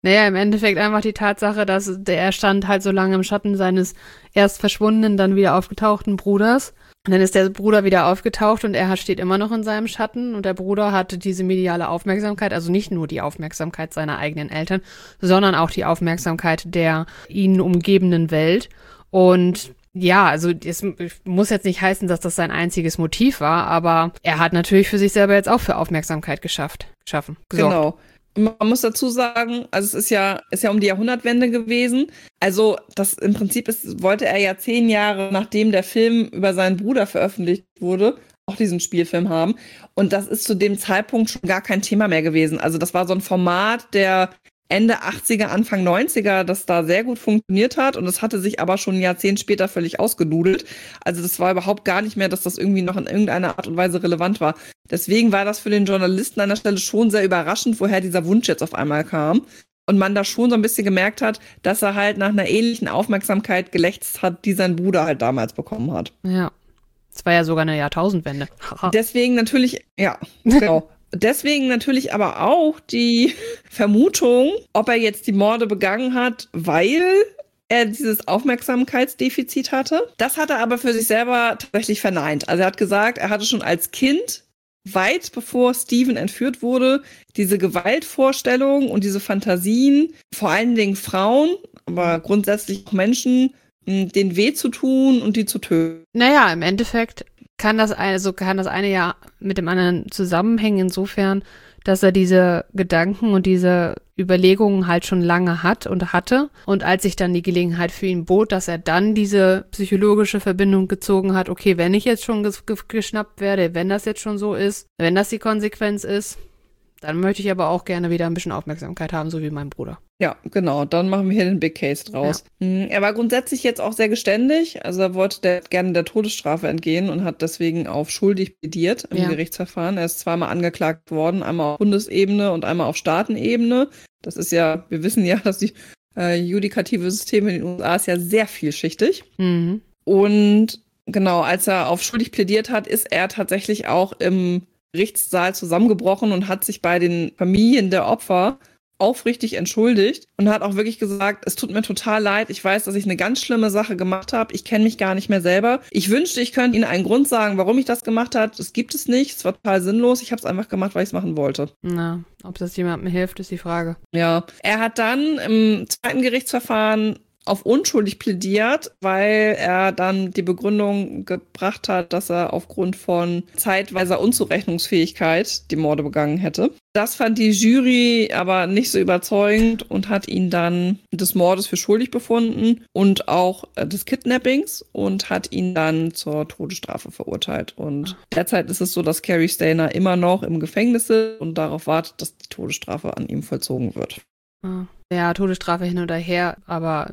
Naja, im Endeffekt einfach die Tatsache, dass der, er stand halt so lange im Schatten seines erst verschwundenen, dann wieder aufgetauchten Bruders. Und dann ist der Bruder wieder aufgetaucht und er steht immer noch in seinem Schatten. Und der Bruder hatte diese mediale Aufmerksamkeit, also nicht nur die Aufmerksamkeit seiner eigenen Eltern, sondern auch die Aufmerksamkeit der ihn umgebenden Welt. Und ja, also es muss jetzt nicht heißen, dass das sein einziges Motiv war, aber er hat natürlich für sich selber jetzt auch für Aufmerksamkeit geschafft, geschaffen, gesorgt. Genau. Man muss dazu sagen, also es ist ja, ist ja um die Jahrhundertwende gewesen. Also das im Prinzip ist, wollte er ja zehn Jahre, nachdem der Film über seinen Bruder veröffentlicht wurde, auch diesen Spielfilm haben. Und das ist zu dem Zeitpunkt schon gar kein Thema mehr gewesen. Also das war so ein Format, der Ende achtziger, Anfang neunziger, das da sehr gut funktioniert hat. Und das hatte sich aber schon ein Jahrzehnt später völlig ausgedudelt. Also das war überhaupt gar nicht mehr, dass das irgendwie noch in irgendeiner Art und Weise relevant war. Deswegen war das für den Journalisten an der Stelle schon sehr überraschend, woher dieser Wunsch jetzt auf einmal kam. Und man da schon so ein bisschen gemerkt hat, dass er halt nach einer ähnlichen Aufmerksamkeit gelächzt hat, die sein Bruder halt damals bekommen hat. Ja, das war ja sogar eine Jahrtausendwende. Deswegen natürlich, ja, genau. Deswegen natürlich aber auch die Vermutung, ob er jetzt die Morde begangen hat, weil er dieses Aufmerksamkeitsdefizit hatte. Das hat er aber für sich selber tatsächlich verneint. Also er hat gesagt, er hatte schon als Kind, weit bevor Steven entführt wurde, diese Gewaltvorstellung und diese Fantasien, vor allen Dingen Frauen, aber grundsätzlich auch Menschen, den weh zu tun und die zu töten. Naja, im Endeffekt kann das eine, so kann das eine ja mit dem anderen zusammenhängen, insofern, dass er diese Gedanken und diese Überlegungen halt schon lange hat und hatte. Und als sich dann die Gelegenheit für ihn bot, dass er dann diese psychologische Verbindung gezogen hat, okay, wenn ich jetzt schon ges- ge- geschnappt werde, wenn das jetzt schon so ist, wenn das die Konsequenz ist, dann möchte ich aber auch gerne wieder ein bisschen Aufmerksamkeit haben, so wie mein Bruder. Ja, genau. Dann machen wir hier den Big Case draus. Ja. Er war grundsätzlich jetzt auch sehr geständig. Also er wollte der, gerne der Todesstrafe entgehen und hat deswegen auf schuldig plädiert im ja. Gerichtsverfahren. Er ist zweimal angeklagt worden, einmal auf Bundesebene und einmal auf Staatenebene. Das ist ja, wir wissen ja, dass die äh, judikative Systeme in den U S A ist ja sehr vielschichtig. Mhm. Und genau, als er auf schuldig plädiert hat, ist er tatsächlich auch im Gerichtssaal zusammengebrochen und hat sich bei den Familien der Opfer aufrichtig entschuldigt und hat auch wirklich gesagt, es tut mir total leid, ich weiß, dass ich eine ganz schlimme Sache gemacht habe, ich kenne mich gar nicht mehr selber. Ich wünschte, ich könnte Ihnen einen Grund sagen, warum ich das gemacht habe. Das gibt es nicht, es war total sinnlos, ich habe es einfach gemacht, weil ich es machen wollte. Na, ob das jemandem hilft, ist die Frage. Ja, er hat dann im zweiten Gerichtsverfahren auf unschuldig plädiert, weil er dann die Begründung gebracht hat, dass er aufgrund von zeitweiser Unzurechnungsfähigkeit die Morde begangen hätte. Das fand die Jury aber nicht so überzeugend und hat ihn dann des Mordes für schuldig befunden und auch des Kidnappings und hat ihn dann zur Todesstrafe verurteilt. Und derzeit ist es so, dass Cary Stayner immer noch im Gefängnis ist und darauf wartet, dass die Todesstrafe an ihm vollzogen wird. Ja, Todesstrafe hin oder her, aber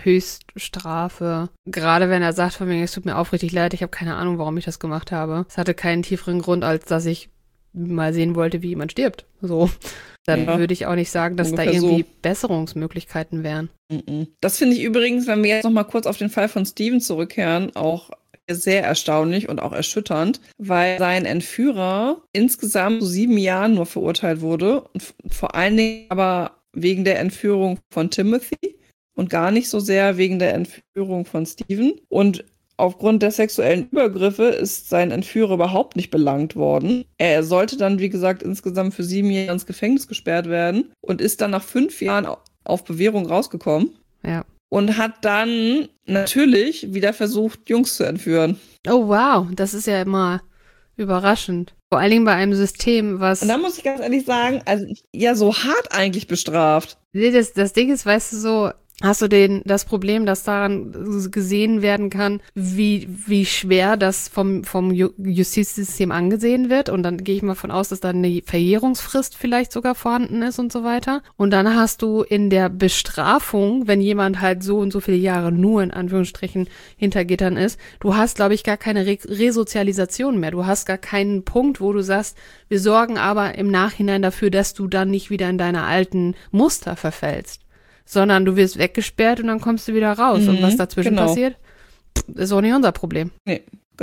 Höchststrafe. Gerade wenn er sagt von mir, es tut mir aufrichtig leid, ich habe keine Ahnung, warum ich das gemacht habe. Es hatte keinen tieferen Grund, als dass ich mal sehen wollte, wie jemand stirbt. So. Dann ja, würde ich auch nicht sagen, dass da irgendwie so Besserungsmöglichkeiten wären. Das finde ich übrigens, wenn wir jetzt noch mal kurz auf den Fall von Steven zurückkehren, auch sehr erstaunlich und auch erschütternd, weil sein Entführer insgesamt zu sieben Jahren nur verurteilt wurde und vor allen Dingen aber wegen der Entführung von Timothy und gar nicht so sehr wegen der Entführung von Steven. Und aufgrund der sexuellen Übergriffe ist sein Entführer überhaupt nicht belangt worden. Er sollte dann, wie gesagt, insgesamt für sieben Jahre ins Gefängnis gesperrt werden und ist dann nach fünf Jahren auf Bewährung rausgekommen. Ja. Und hat dann natürlich wieder versucht, Jungs zu entführen. Oh wow, das ist ja immer überraschend. Vor allen Dingen bei einem System, was... Und da muss ich ganz ehrlich sagen, also ja, so hart eigentlich bestraft. Nee, das, das Ding ist, weißt du, so, hast du den, das Problem, dass daran gesehen werden kann, wie, wie schwer das vom, vom Justizsystem angesehen wird. Und dann gehe ich mal von aus, dass da eine Verjährungsfrist vielleicht sogar vorhanden ist und so weiter. Und dann hast du in der Bestrafung, wenn jemand halt so und so viele Jahre nur in Anführungsstrichen hinter Gittern ist, du hast, glaube ich, gar keine Re- Resozialisation mehr. Du hast gar keinen Punkt, wo du sagst, wir sorgen aber im Nachhinein dafür, dass du dann nicht wieder in deine alten Muster verfällst. Sondern du wirst weggesperrt und dann kommst du wieder raus. Mhm, und was dazwischen genau. passiert, ist auch nicht unser Problem. Nee, genau.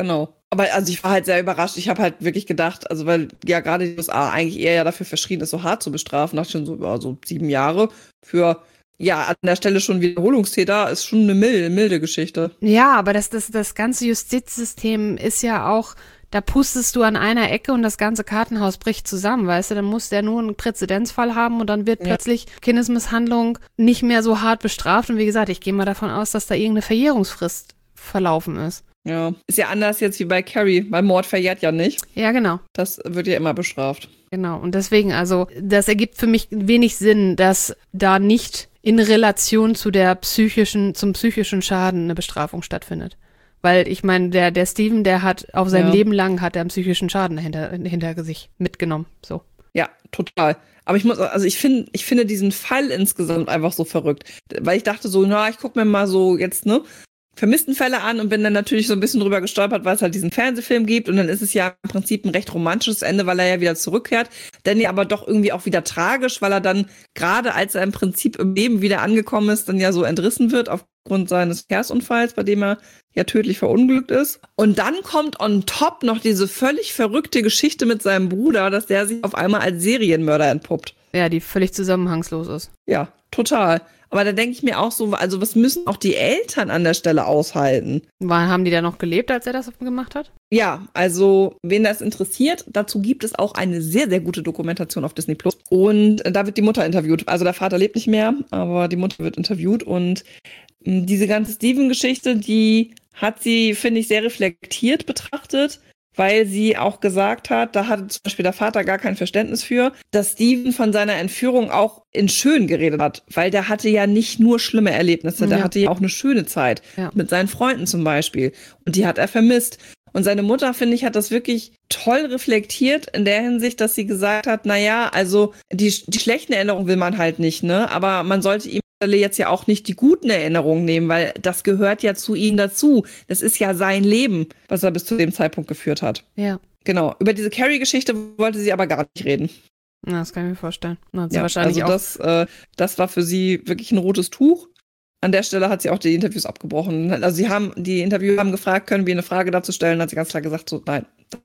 Aber also ich war halt sehr überrascht. Ich habe halt wirklich gedacht, also weil ja gerade die U S A eigentlich eher ja dafür verschrien ist, so hart zu bestrafen, dachte ich schon so, ja, so sieben Jahre für, ja, an der Stelle schon Wiederholungstäter, ist schon eine milde, milde Geschichte. Ja, aber das, das, das ganze Justizsystem ist ja auch, da pustest du an einer Ecke und das ganze Kartenhaus bricht zusammen, weißt du? Dann muss der nur einen Präzedenzfall haben und dann wird ja. plötzlich Kindesmisshandlung nicht mehr so hart bestraft. Und wie gesagt, ich gehe mal davon aus, dass da irgendeine Verjährungsfrist verlaufen ist. Ja, ist ja anders jetzt wie bei Carrie, weil Mord verjährt ja nicht. Ja, genau. Das wird ja immer bestraft. Genau, und deswegen, also, das ergibt für mich wenig Sinn, dass da nicht in Relation zu der psychischen, zum psychischen Schaden eine Bestrafung stattfindet. Weil ich meine, der, der Steven, der hat auf seinem ja. Leben lang hat er einen psychischen Schaden hinter, hinter sich mitgenommen. So. Ja, total. Aber ich muss, also ich finde, ich finde diesen Fall insgesamt einfach so verrückt. Weil ich dachte so, na, ich gucke mir mal so jetzt, ne, vermissten Fälle an und bin dann natürlich so ein bisschen drüber gestolpert, weil es halt diesen Fernsehfilm gibt und dann ist es ja im Prinzip ein recht romantisches Ende, weil er ja wieder zurückkehrt, dann ja aber doch irgendwie auch wieder tragisch, weil er dann gerade als er im Prinzip im Leben wieder angekommen ist, dann ja so entrissen wird aufgrund seines Verkehrsunfalls, bei dem er ja tödlich verunglückt ist. Und dann kommt on top noch diese völlig verrückte Geschichte mit seinem Bruder, dass der sich auf einmal als Serienmörder entpuppt. Ja, die völlig zusammenhangslos ist. Ja, total. Aber da denke ich mir auch so, also was müssen auch die Eltern an der Stelle aushalten? Wann haben die da noch gelebt, als er das gemacht hat? Ja, also wen das interessiert, dazu gibt es auch eine sehr, sehr gute Dokumentation auf Disney Plus. Und da wird die Mutter interviewt. Also der Vater lebt nicht mehr, aber die Mutter wird interviewt. Und diese ganze Steven-Geschichte, die hat sie, finde ich, sehr reflektiert betrachtet, weil sie auch gesagt hat, da hatte zum Beispiel der Vater gar kein Verständnis für, dass Steven von seiner Entführung auch in schön geredet hat, weil der hatte ja nicht nur schlimme Erlebnisse, der ja. hatte ja auch eine schöne Zeit, ja. mit seinen Freunden zum Beispiel, und die hat er vermisst. Und seine Mutter, finde ich, hat das wirklich toll reflektiert in der Hinsicht, dass sie gesagt hat, na ja, also die, die schlechten Erinnerungen will man halt nicht, ne, aber man sollte ihm jetzt ja auch nicht die guten Erinnerungen nehmen, weil das gehört ja zu ihm dazu. Das ist ja sein Leben, was er bis zu dem Zeitpunkt geführt hat. Ja. Genau. Über diese Carrie-Geschichte wollte sie aber gar nicht reden. Na, das kann ich mir vorstellen. Hat sie ja, wahrscheinlich also auch. das, äh, das war für sie wirklich ein rotes Tuch. An der Stelle hat sie auch die Interviews abgebrochen. Also sie haben, die Interviewer haben gefragt, können wir eine Frage dazu stellen, hat sie ganz klar gesagt, so, nein.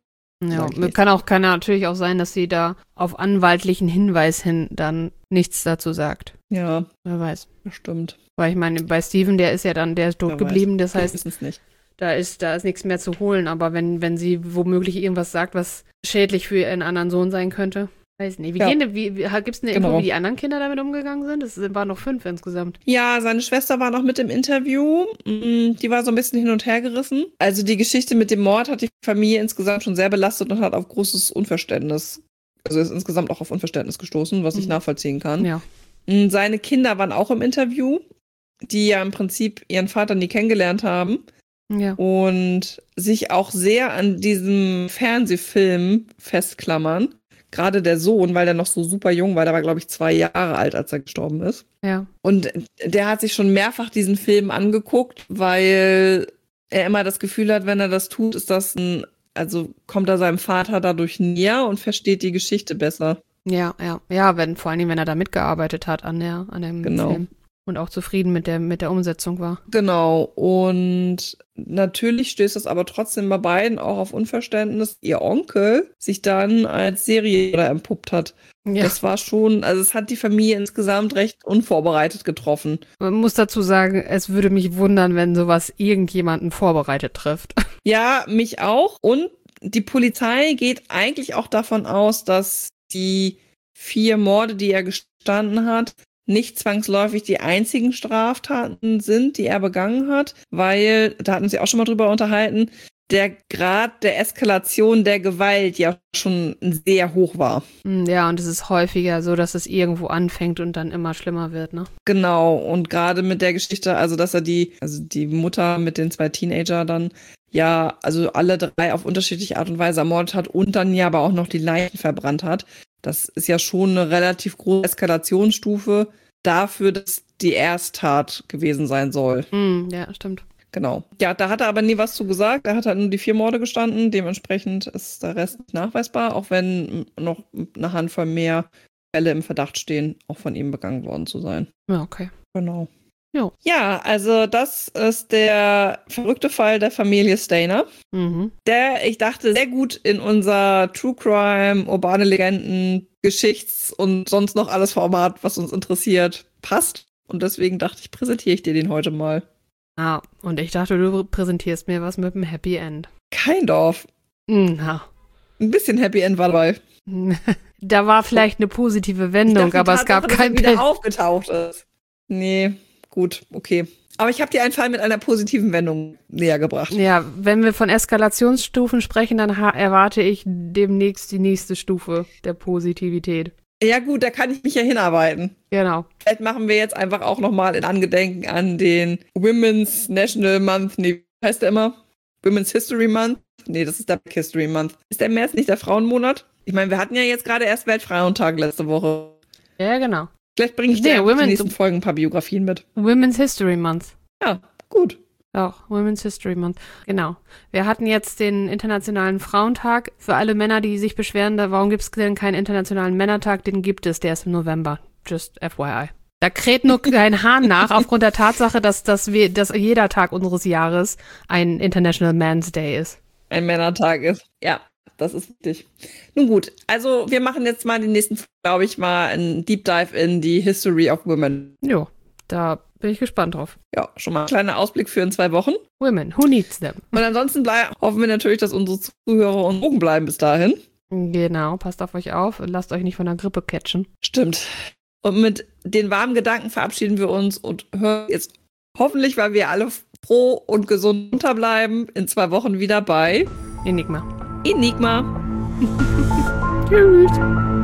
Ja, kann auch, kann natürlich auch sein, dass sie da auf anwaltlichen Hinweis hin dann nichts dazu sagt. Ja. Wer weiß. Bestimmt. Weil ich meine, bei Steven, der ist ja dann, der ist tot geblieben, das heißt, ist es nicht. da ist, da ist nichts mehr zu holen, aber wenn, wenn sie womöglich irgendwas sagt, was schädlich für ihren anderen Sohn sein könnte, weiß nicht. Wie ja. gehen, wie, wie, gibt's eine Info, genau. wie die anderen Kinder damit umgegangen sind? Es waren noch fünf insgesamt. Ja, seine Schwester war noch mit im Interview. Die war so ein bisschen hin und her gerissen. Also die Geschichte mit dem Mord hat die Familie insgesamt schon sehr belastet und hat auf großes Unverständnis, also ist insgesamt auch auf Unverständnis gestoßen, was ich mhm. nachvollziehen kann. Ja. Seine Kinder waren auch im Interview, die ja im Prinzip ihren Vater nie kennengelernt haben. Ja. Und sich auch sehr an diesem Fernsehfilm festklammern. Gerade der Sohn, weil der noch so super jung war, der war, glaube ich, zwei Jahre alt, als er gestorben ist. Ja. Und der hat sich schon mehrfach diesen Film angeguckt, weil er immer das Gefühl hat, wenn er das tut, ist das ein, also kommt er seinem Vater dadurch näher und versteht die Geschichte besser. Ja, ja, ja, wenn, vor allem, wenn er da mitgearbeitet hat an der, an dem genau. Film. Und auch zufrieden mit der, mit der Umsetzung war. Genau. Und natürlich stößt das aber trotzdem bei beiden auch auf Unverständnis. Ihr Onkel sich dann als Serienmörder empuppt hat. Ja. Das war schon, also es hat die Familie insgesamt recht unvorbereitet getroffen. Man muss dazu sagen, es würde mich wundern, wenn sowas irgendjemanden vorbereitet trifft. Ja, mich auch. Und die Polizei geht eigentlich auch davon aus, dass die vier Morde, die er gestanden hat, nicht zwangsläufig die einzigen Straftaten sind, die er begangen hat, weil, da hatten sie auch schon mal drüber unterhalten, der Grad der Eskalation der Gewalt ja schon sehr hoch war. Ja, und es ist häufiger so, dass es irgendwo anfängt und dann immer schlimmer wird, ne? Genau, und gerade mit der Geschichte, also dass er die, also die Mutter mit den zwei Teenager dann ja, also alle drei auf unterschiedliche Art und Weise ermordet hat und dann ja aber auch noch die Leichen verbrannt hat. Das ist ja schon eine relativ große Eskalationsstufe dafür, dass die Ersttat gewesen sein soll. Mm, ja, stimmt. Genau. Ja, da hat er aber nie was zu gesagt. Er hat halt nur die vier Morde gestanden. Dementsprechend ist der Rest nicht nachweisbar, auch wenn noch eine Handvoll mehr Fälle im Verdacht stehen, auch von ihm begangen worden zu sein. Ja, okay. Genau. Jo. Ja, also das ist der verrückte Fall der Familie Stainer, Mhm. der, ich dachte, sehr gut in unser True Crime, urbane Legenden, Geschichts- und sonst noch alles Format, was uns interessiert, passt. Und deswegen dachte ich, präsentiere ich dir den heute mal. Ah, und ich dachte, du präsentierst mir was mit einem Happy End. Kein Dorf. Na. Ein bisschen Happy End war dabei. Da war vielleicht eine positive Wendung, dachte, aber es gab Tatsache, kein dass er wieder Bild. aufgetaucht ist. Nee, gut, okay. Aber ich habe dir einen Fall mit einer positiven Wendung näher gebracht. Ja, wenn wir von Eskalationsstufen sprechen, dann ha- erwarte ich demnächst die nächste Stufe der Positivität. Ja gut, da kann ich mich ja hinarbeiten. Genau. Vielleicht machen wir jetzt einfach auch nochmal in Angedenken an den Women's National Month. Nee, wie heißt der immer? Women's History Month? Nee, das ist der Black History Month. Ist der März nicht der Frauenmonat? Ich meine, wir hatten ja jetzt gerade erst Weltfrauentag letzte Woche. Ja, genau. Vielleicht bringe ich Nee, dir in den Women's- nächsten Folgen ein paar Biografien mit. Women's History Month. Ja, gut. Auch, Women's History Month. Genau. Wir hatten jetzt den Internationalen Frauentag. Für alle Männer, die sich beschweren, da, warum gibt es denn keinen Internationalen Männertag? Den gibt es, der ist im November. Just F Y I. Da kräht nur kein Hahn nach, aufgrund der Tatsache, dass, dass, wir, dass jeder Tag unseres Jahres ein International Man's Day ist. Ein Männertag ist. Ja, das ist richtig. Nun gut, also wir machen jetzt mal den nächsten, glaube ich, mal einen Deep Dive in die History of Women. Jo, da bin ich gespannt drauf. Ja, schon mal ein kleiner Ausblick für in zwei Wochen. Women, who needs them? Und ansonsten blei- hoffen wir natürlich, dass unsere Zuhörer und Bogen bleiben bis dahin. Genau, passt auf euch auf und lasst euch nicht von der Grippe catchen. Stimmt. Und mit den warmen Gedanken verabschieden wir uns und hören jetzt hoffentlich, weil wir alle froh und gesund unterbleiben, in zwei Wochen wieder bei Enigma. Enigma. Tschüss.